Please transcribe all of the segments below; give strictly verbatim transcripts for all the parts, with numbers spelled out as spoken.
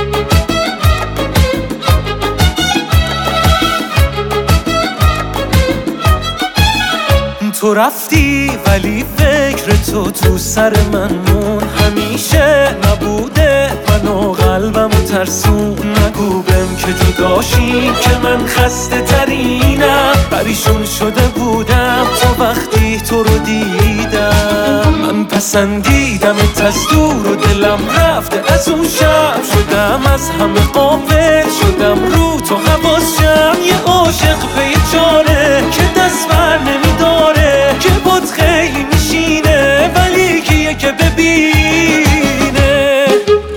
تو رفتی ولی فکر تو تو سر من مون، همیشه نبوده منو قلبمو ترسون. نگو بهم که جداشی که من خسته ترینم، پریشون شده بودم تا وقتی تو رو دیدم. من پسندیدمت از دور و دلم رفته از اون شب، شدم از همه غافل، شدم رو تو حواسم. یه عاشق پی چاره که دست بر نمیداره، که بود خیلی میشینه ولی کیه که ببینه.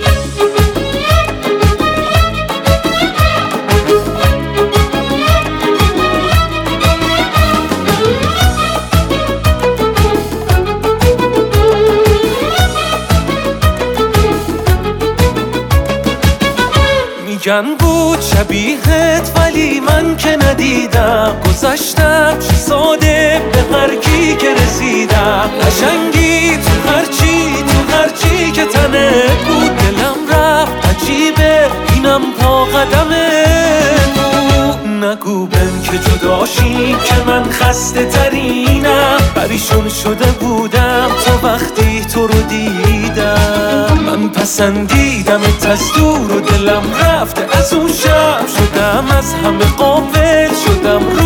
میگن بود شبیهت ولی من که ندیدم، گذشتم چه ساده به هر کی که رسیدم. قشنگی تو هرچی تو هرچی که تنه بود، دلم رفت عجیبه اینم پا قدمه بود. نگو بهم که جداشی که من خسته ترینم، پریشون شده بودم تا وقتی تو رو دیدم. من پسندیدمت از دور و دلم رفته از اون شب، شدم از همه غافل، شدم رو